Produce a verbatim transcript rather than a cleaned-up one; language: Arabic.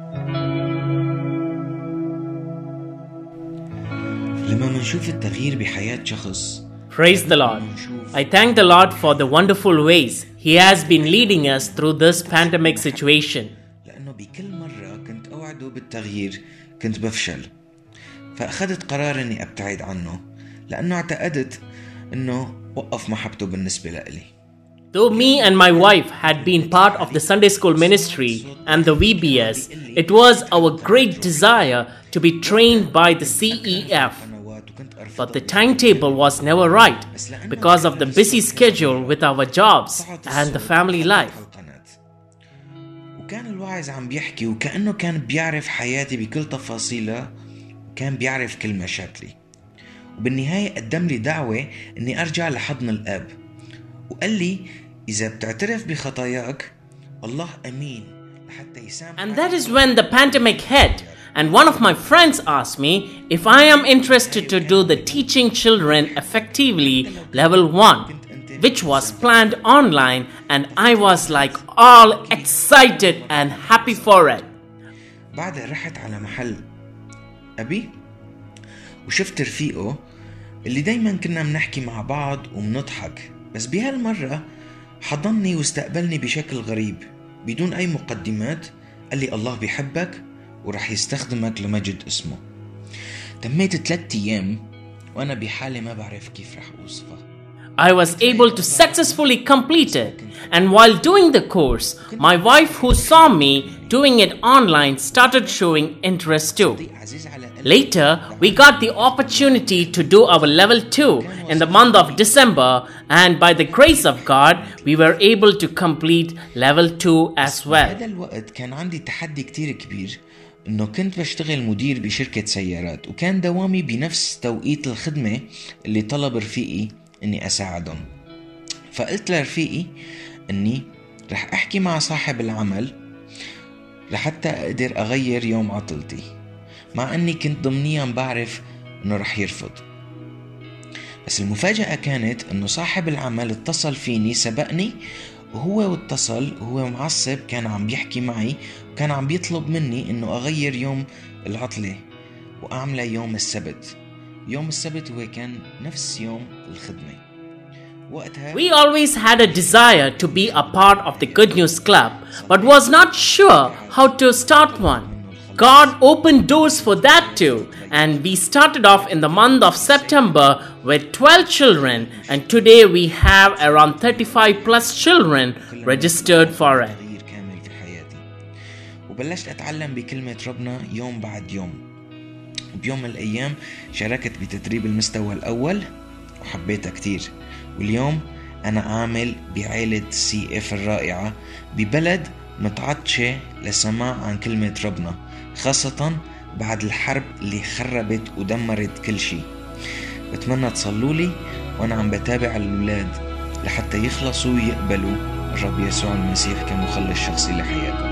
لما منشوف التغيير بحياة شخص Praise the Lord. I thank the Lord for the wonderful ways He has been leading us through this pandemic situation. لأنه بكل مرة كنت أوعده بالتغيير كنت بفشل، فأخذت قرار أني أبتعد عنه لأنه اعتقدت أنه وقف محبته بالنسبة لإلي. Though me and my wife had been part of the Sunday school ministry and the V B S, it was our great desire to be trained by the C E F. But the timetable was never right because of the busy schedule with our jobs and the family life. وكان الواعظ عم بيحكي وكأنه كان بيعرف حياتي بكل تفاصيلها وكان بيعرف كل مشاكلي، وبالنهاية قدم لي دعوة أني أرجع لحضن الآب وقال لي إذا بتعترف بخطاياك الله أمين لحتى يسامحك. And that is when the pandemic hit, and one of my friends asked me if I am interested to do the Teaching Children Effectively Level one, which was planned online, and I was like all excited and happy for it. بعدها رحت على محل أبي وشفت رفيقه اللي دايما كنا منحكي مع بعض ومنضحك، بس بهالمرة حضنني واستقبلني بشكل غريب بدون أي مقدمات. قال لي الله بيحبك ورح يستخدمك لمجد اسمه. تميت ثلاثة أيام وأنا بحالة ما بعرف كيف رح أوصفها. I was able to successfully complete it, and while doing the course, my wife who saw me doing it online started showing interest too. Later, we got the opportunity to do our level two in the month of December, and by the grace of God, we were able to complete level two as well. هذا الوقت كان عندي تحدي كتير كبير، إنه كنت بشتغل مدير بشركة سيارات وكان دوامي بنفس توقيت الخدمة اللي طلب رفيقي إني أساعدهم. فقلت لرفيقي إني رح أحكي مع صاحب العمل لحتى أقدر أغير يوم عطلتي، مع أني كنت ضمنيا بعرف أنه رح يرفض. بس المفاجأة كانت أنه صاحب العمل اتصل فيني سبقني، وهو واتصل وهو معصب كان عم بيحكي معي وكان عم بيطلب مني أنه أغير يوم العطلة وأعمله يوم السبت. يوم السبت هو كان نفس يوم الخدمة. We always had a desire to be a part of the Good News Club, but was not sure how to start one. God opened doors for that too, and we started off in the month of September with twelve children, and today we have around thirty-five plus children registered for it. وبلشت أتعلم بكلمة ربنا يوم بعد يوم. وبيوم من الأيام شاركت بتدريب المستوى الأول وحبيتها كتير، واليوم أنا عامل بعائلة سي اف الرائعة ببلد متعطشة لسماع عن كلمة ربنا، خاصة بعد الحرب اللي خربت ودمرت كل شيء. بتمنى تصلولي وأنا عم بتابع الأولاد لحتى يخلصوا ويقبلوا الرب يسوع المسيح كمخلص شخصي لحياتهم.